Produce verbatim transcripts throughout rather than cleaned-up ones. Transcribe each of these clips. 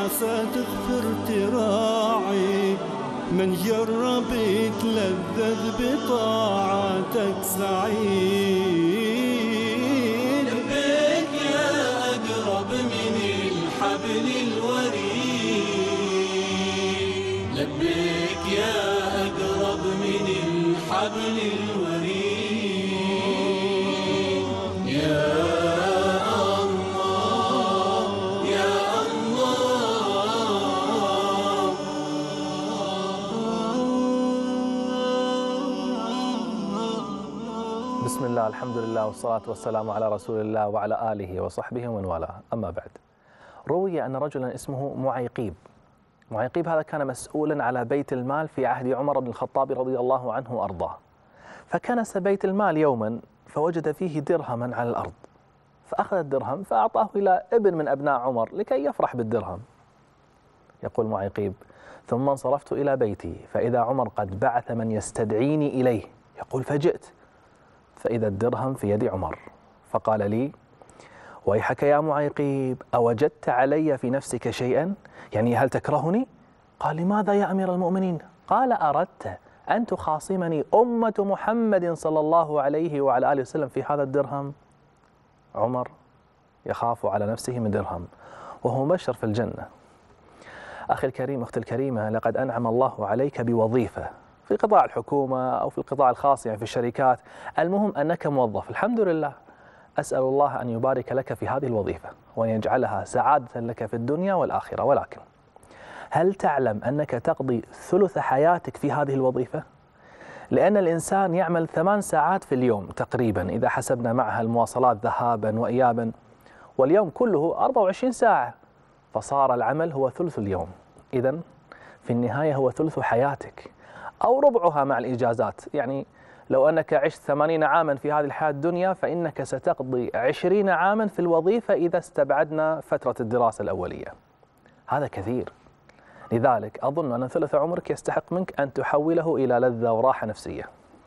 عسى تغفر تراعي، من جرب يتلذذ بطاعتك سعيد. لبيك يا أقرب من الحبل الوريد، لبيك يا أقرب من الحبل الوريد. يا الله يا الله. بسم الله، الحمد لله، والصلاة والسلام على رسول الله وعلى آله وصحبه ومن والاه. أما بعد، روي أن رجلا اسمه معيقيب معيقيب هذا كان مسؤولا على بيت المال في عهد عمر بن الخطاب رضي الله عنه وأرضاه. فكنس بيت المال يوما فوجد فيه درهما على الأرض، فأخذ الدرهم فأعطاه إلى ابن من أبناء عمر لكي يفرح بالدرهم. يقول معيقيب: ثم انصرفت إلى بيتي فإذا عمر قد بعث من يستدعيني إليه. يقول: فجئت فإذا الدرهم في يد عمر، فقال لي: ويحك يا معيقيب، أوجدت علي في نفسك شيئا؟ يعني هل تكرهني؟ قال: لماذا يا أمير المؤمنين؟ قال: أردت أن تخاصمني أمة محمد صلى الله عليه وعلى آله وسلم في هذا الدرهم؟ عمر يخاف على نفسه من درهم وهو مبشر في الجنة. أخي الكريم، أختي الكريمة، لقد أنعم الله عليك بوظيفة في قطاع الحكومة أو في القطاع الخاص، يعني في الشركات، المهم أنك موظف، الحمد لله. أسأل الله أن يبارك لك في هذه الوظيفة وأن يجعلها سعادة لك في الدنيا والآخرة. ولكن هل تعلم أنك تقضي ثلث حياتك في هذه الوظيفة؟ لأن الإنسان يعمل ثمان ساعات في اليوم تقريبا إذا حسبنا معها المواصلات ذهابا وإيابا، واليوم كله أربعة وعشرين ساعة، فصار العمل هو ثلث اليوم. إذن في النهاية هو ثلث حياتك أو ربعها مع الإجازات. يعني لو أنك عشت ثمانين عاما في هذه الحياة الدنيا فإنك ستقضي عشرين عاما في الوظيفة إذا استبعدنا فترة الدراسة الأولية. هذا كثير. لذلك أظن أن ثلث عمرك يستحق منك أن تحوله إلى لذة وراحة نفسية.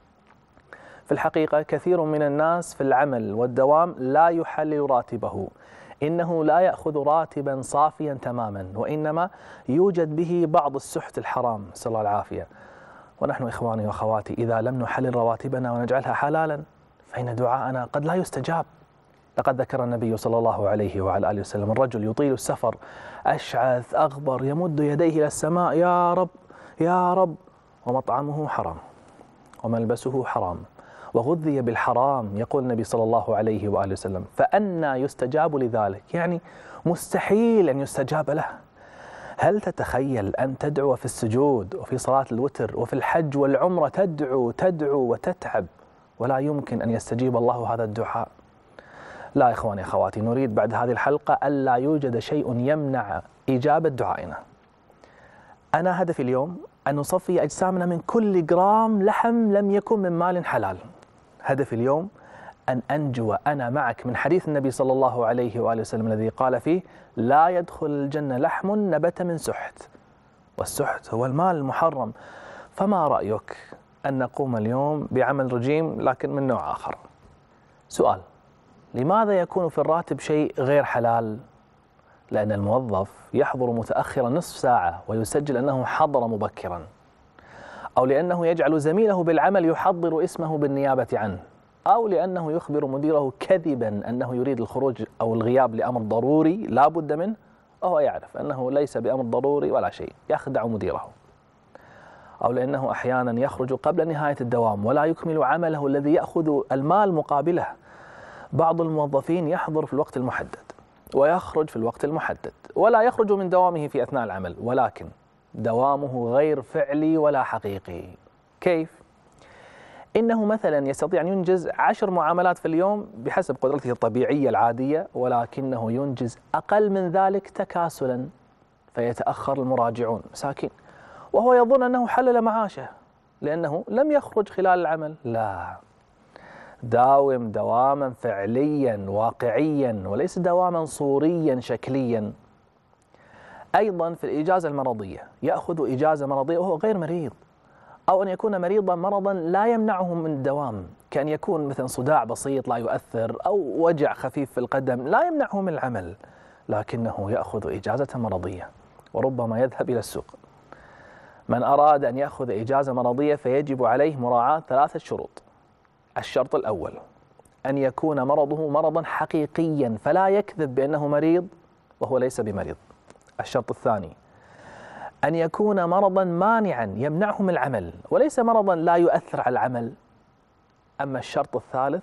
في الحقيقة كثير من الناس في العمل والدوام لا يحلل راتبه، إنه لا يأخذ راتبا صافيا تماما، وإنما يوجد به بعض السحت الحرام، نسأل الله العافية. ونحن إخواني وأخواتي إذا لم نحلل رواتبنا ونجعلها حلالا فإن دعاءنا قد لا يستجاب. لقد ذكر النبي صلى الله عليه وعلى آله وسلم الرجل يطيل السفر أشعث أغبر يمد يديه إلى السماء: يا رب يا رب، ومطعمه حرام وملبسه حرام وغذي بالحرام. يقول النبي صلى الله عليه وآله وسلم: فأنى يستجاب لذلك؟ يعني مستحيل أن يستجاب له. هل تتخيل أن تدعو في السجود وفي صلاة الوتر وفي الحج والعمرة، تدعو تدعو وتتعب ولا يمكن أن يستجيب الله هذا الدعاء؟ لا إخواني أخواتي، نريد بعد هذه الحلقة ألا يوجد شيء يمنع إجابة دعائنا. أنا هدفي اليوم أن نصفي أجسامنا من كل جرام لحم لم يكن من مال حلال. هدفي اليوم أن أنجو أنا معك من حديث النبي صلى الله عليه وآله وسلم الذي قال فيه: لا يدخل الجنة لحم نبت من سحت، والسحت هو المال المحرم. فما رأيك أن نقوم اليوم بعمل رجيم لكن من نوع آخر؟ سؤال: لماذا يكون في الراتب شيء غير حلال؟ لأن الموظف يحضر متأخرا نصف ساعة ويسجل أنه حضر مبكرا، أو لأنه يجعل زميله بالعمل يحضر اسمه بالنيابة عنه، أو لأنه يخبر مديره كذبا أنه يريد الخروج أو الغياب لأمر ضروري لا بد منه، وهو يعرف أنه ليس بأمر ضروري ولا شيء، يخدع مديره. أو لأنه أحيانا يخرج قبل نهاية الدوام ولا يكمل عمله الذي يأخذ المال مقابله. بعض الموظفين يحضر في الوقت المحدد ويخرج في الوقت المحدد ولا يخرج من دوامه في أثناء العمل، ولكن دوامه غير فعلي ولا حقيقي. كيف؟ إنه مثلا يستطيع أن ينجز عشر معاملات في اليوم بحسب قدرته الطبيعية العادية، ولكنه ينجز أقل من ذلك تكاسلا، فيتأخر المراجعون مساكين، وهو يظن أنه حلل معاشه لأنه لم يخرج خلال العمل. لا، داوم دواما فعليا واقعيا وليس دواما صوريا شكليا. أيضا في الإجازة المرضية، يأخذ إجازة مرضية وهو غير مريض، أو أن يكون مريضا مرضا لا يمنعه من الدوام، كأن يكون مثلا صداع بسيط لا يؤثر، أو وجع خفيف في القدم لا يمنعه من العمل، لكنه يأخذ إجازة مرضية. وربما يذهب إلى السوق. من أراد أن يأخذ إجازة مرضية فيجب عليه مراعاة ثلاثة شروط. الشرط الأول أن يكون مرضه مرضا حقيقيا فلا يكذب بأنه مريض وهو ليس بمريض. الشرط الثاني أن يكون مرضا مانعا يمنعه من العمل وليس مرضا لا يؤثر على العمل. أما الشرط الثالث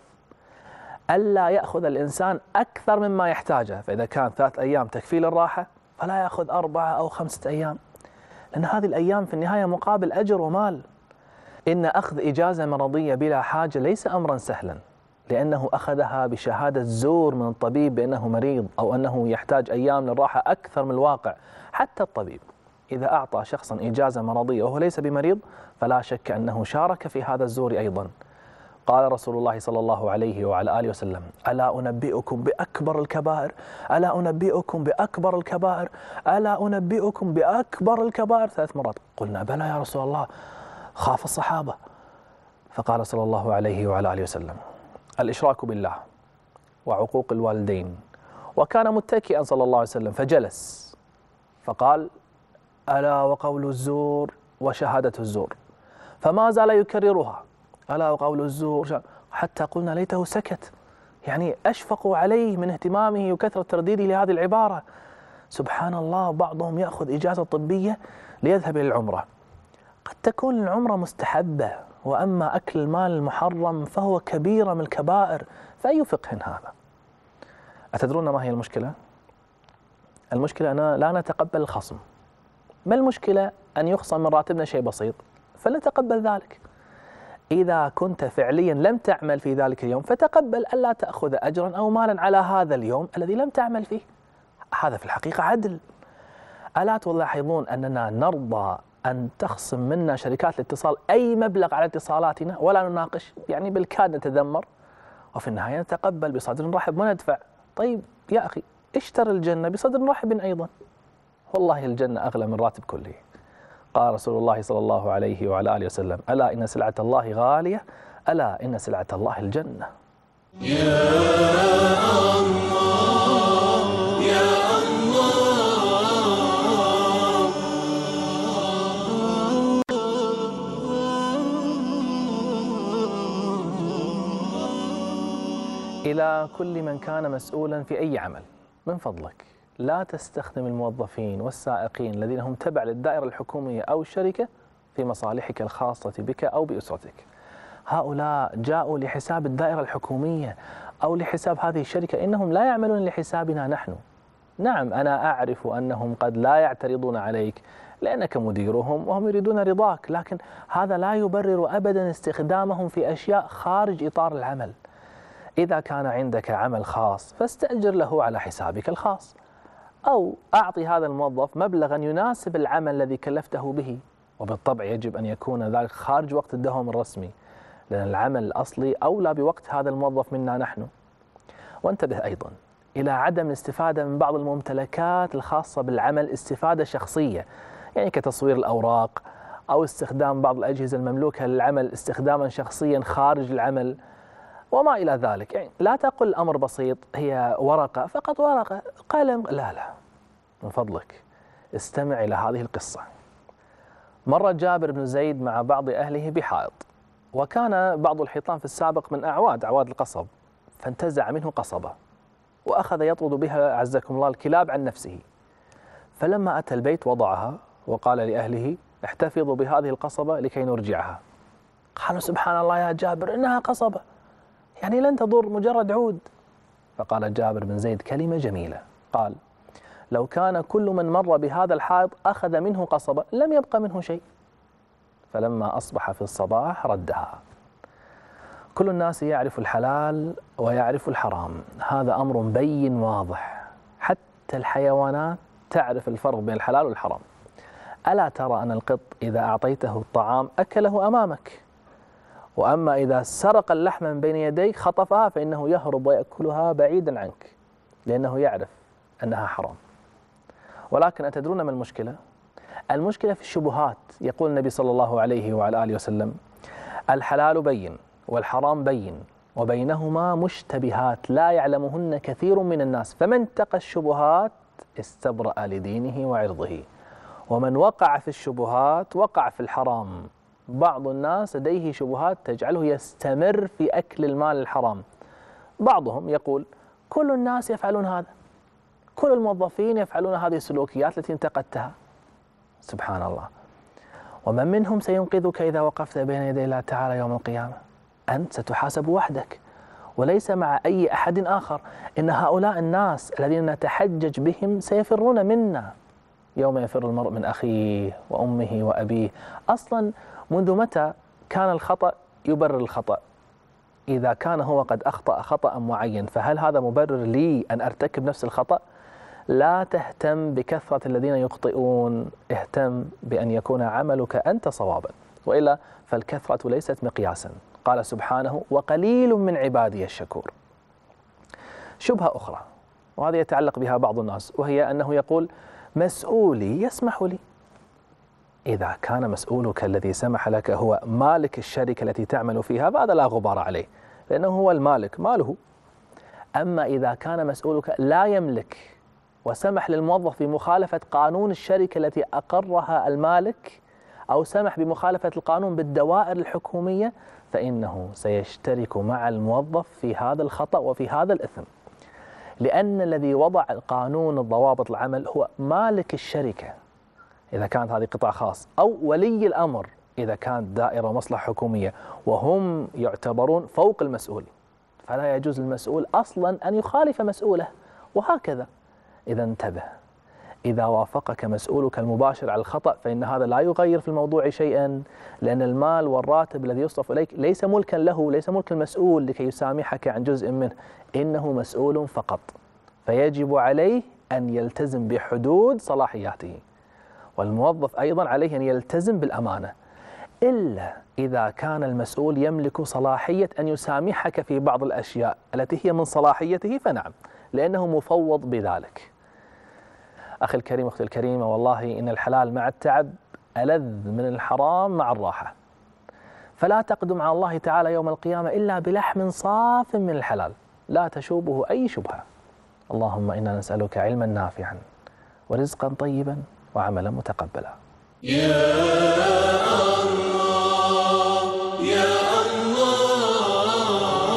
ألا يأخذ الإنسان أكثر مما يحتاجه، فإذا كان ثلاث أيام تكفي للراحة فلا يأخذ أربعة أو خمسة أيام، لأن هذه الأيام في النهاية مقابل أجر ومال. إن أخذ إجازة مرضية بلا حاجة ليس أمرا سهلا، لأنه أخذها بشهادة زور من الطبيب بأنه مريض أو أنه يحتاج أيام للراحة أكثر من الواقع. حتى الطبيب إذا أعطى شخصا إجازة مرضية وهو ليس بمريض فلا شك أنه شارك في هذا الزور أيضا. قال رسول الله صلى الله عليه وعلى آله وسلم: ألا أنبئكم بأكبر الكبائر، ألا أنبئكم بأكبر الكبائر، ألا أنبئكم بأكبر الكبائر ثلاث مرات. قلنا: بلى يا رسول الله. خاف الصحابة، فقال صلى الله عليه وعلى آله وسلم: الإشراك بالله وعقوق الوالدين. وكان متكئا صلى الله عليه وسلم فجلس فقال: ألا وقول الزور وشهادة الزور. فما زال يكررها: ألا وقول الزور، حتى قلنا ليته سكت، يعني أشفقوا عليه من اهتمامه وكثرة ترديده لهذه العبارة. سبحان الله، بعضهم يأخذ إجازة طبية ليذهب إلى العمرة. قد تكون العمرة مستحبة، وأما أكل المال المحرم فهو كبيرة من الكبائر، فأي فقه هذا؟ أتدرون ما هي المشكلة؟ المشكلة أننا لا نتقبل الخصم. ما المشكلة أن يخصم من راتبنا شيء بسيط؟ فلنتقبل ذلك. إذا كنت فعليا لم تعمل في ذلك اليوم فتقبل ألا تأخذ أجرا أو مالا على هذا اليوم الذي لم تعمل فيه. هذا في الحقيقة عدل. ألا تلاحظون أننا نرضى أن تخصم منا شركات الاتصال أي مبلغ على اتصالاتنا ولا نناقش، يعني بالكاد نتذمر، وفي النهاية نتقبل بصدر رحب وندفع؟ طيب يا أخي، اشتري الجنة بصدر رحب أيضا، والله الجنة أغلى من راتب كله. قال رسول الله صلى الله عليه وعلى آله وسلم: ألا إن سلعة الله غالية، ألا إن سلعة الله الجنة. يا الله يا الله. إلى كل من كان مسؤولا في أي عمل، من فضلك لا تستخدم الموظفين والسائقين الذين هم تبع للدائرة الحكومية أو الشركة في مصالحك الخاصة بك أو بأسرتك. هؤلاء جاءوا لحساب الدائرة الحكومية أو لحساب هذه الشركة، إنهم لا يعملون لحسابنا نحن. نعم، أنا أعرف أنهم قد لا يعترضون عليك لأنك مديرهم وهم يريدون رضاك، لكن هذا لا يبرر أبدا استخدامهم في أشياء خارج إطار العمل. إذا كان عندك عمل خاص فاستأجر له على حسابك الخاص، أو أعطي هذا الموظف مبلغا يناسب العمل الذي كلفته به، وبالطبع يجب أن يكون ذلك خارج وقت الدوام الرسمي، لأن العمل الأصلي أولى بوقت هذا الموظف منا نحن. وانتبه أيضا إلى عدم الاستفادة من بعض الممتلكات الخاصة بالعمل استفادة شخصية، يعني كتصوير الأوراق أو استخدام بعض الأجهزة المملوكة للعمل استخداما شخصيا خارج العمل وما إلى ذلك. يعني لا تقل أمر بسيط هي ورقة، فقط ورقة، قلم، لا لا، من فضلك استمع إلى هذه القصة. مر جابر بن زيد مع بعض أهله بحائط، وكان بعض الحيطان في السابق من أعواد أعواد القصب، فانتزع منه قصبة وأخذ يطرد بها عزكم الله الكلاب عن نفسه. فلما أتى البيت وضعها وقال لأهله: احتفظوا بهذه القصبة لكي نرجعها. قالوا: سبحان الله يا جابر، إنها قصبة، يعني لن تضر، مجرد عود. فقال جابر بن زيد كلمة جميلة، قال: لو كان كل من مر بهذا الحائط أخذ منه قصبة لم يبقى منه شيء. فلما أصبح في الصباح ردها. كل الناس يعرف الحلال ويعرف الحرام، هذا أمر بين واضح، حتى الحيوانات تعرف الفرق بين الحلال والحرام. ألا ترى أن القط إذا أعطيته الطعام أكله أمامك، وأما إذا سرق اللحم من بين يديك خطفها فإنه يهرب ويأكلها بعيدا عنك، لأنه يعرف أنها حرام. ولكن أتدرون ما المشكلة؟ المشكلة في الشبهات. يقول النبي صلى الله عليه وعلى آله وسلم: الحلال بين والحرام بين وبينهما مشتبهات لا يعلمهن كثير من الناس، فمن اتقى الشبهات استبرأ لدينه وعرضه. ومن وقع في الشبهات وقع في الحرام. بعض الناس لديه شبهات تجعله يستمر في أكل المال الحرام. بعضهم يقول كل الناس يفعلون هذا، كل الموظفين يفعلون هذه السلوكيات التي انتقدتها. سبحان الله. ومن منهم سينقذك إذا وقفت بين يدي الله تعالى يوم القيامة؟ أنت ستحاسب وحدك وليس مع أي أحد آخر. إن هؤلاء الناس الذين نتحجج بهم سيفرون منا يوم يفر المرء من أخيه وأمه وأبيه. أصلا منذ متى كان الخطأ يبرر الخطأ؟ إذا كان هو قد أخطأ خطأ معين فهل هذا مبرر لي أن أرتكب نفس الخطأ؟ لا تهتم بكثرة الذين يخطئون، اهتم بأن يكون عملك أنت صوابا، وإلا فالكثرة ليست مقياسا. قال سبحانه وقليل من عبادي الشكور. شبهة أخرى وهذه يتعلق بها بعض الناس، وهي أنه يقول مسؤولي يسمح لي. إذا كان مسؤولك الذي سمح لك هو مالك الشركة التي تعمل فيها فهذا لا غبار عليه، لأنه هو المالك ماله. أما إذا كان مسؤولك لا يملك وسمح للموظف بمخالفة قانون الشركة التي أقرها المالك، أو سمح بمخالفة القانون بالدوائر الحكومية، فإنه سيشترك مع الموظف في هذا الخطأ وفي هذا الإثم، لأن الذي وضع القانون الضوابط العمل هو مالك الشركة إذا كانت هذه قطاع خاص، أو ولي الأمر إذا كانت دائرة ومصلحة حكومية، وهم يعتبرون فوق المسؤول، فلا يجوز للمسؤول أصلا أن يخالف مسؤوله، وهكذا. إذا انتبه، إذا وافقك مسؤولك المباشر على الخطأ فإن هذا لا يغير في الموضوع شيئا، لأن المال والراتب الذي يصرف إليك ليس ملكا له، ليس ملك المسؤول لكي يسامحك عن جزء منه، إنه مسؤول فقط، فيجب عليه أن يلتزم بحدود صلاحياته. والموظف أيضا عليه أن يلتزم بالأمانة، إلا إذا كان المسؤول يملك صلاحية أن يسامحك في بعض الأشياء التي هي من صلاحيته فنعم، لأنه مفوض بذلك. أخي الكريم أختي الكريمة، والله إن الحلال مع التعب ألذ من الحرام مع الراحة، فلا تقدم على الله تعالى يوم القيامة إلا بلحم صاف من الحلال لا تشوبه أي شبهة. اللهم إنا نسألك علما نافعا ورزقا طيبا وعملا متقبلا. يا الله يا الله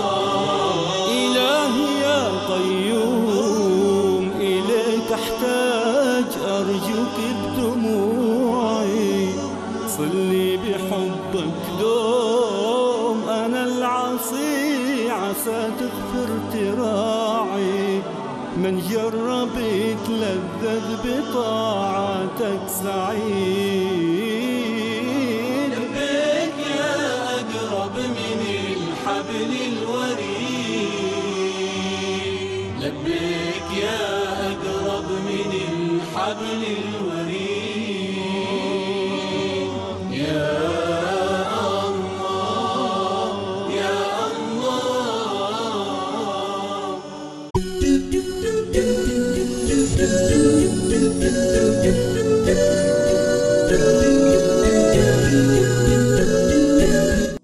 إلهي يا قيوم إليك أحتاج أرجوك بدموعي، صلي بحبك دوم أنا العصي عسى تغفر تراعي، من جرب يتلذذ بطاعتك سعيد. لبيك يا أقرب من الحبل الوريد، لبيك يا أقرب من الحبل الوريد.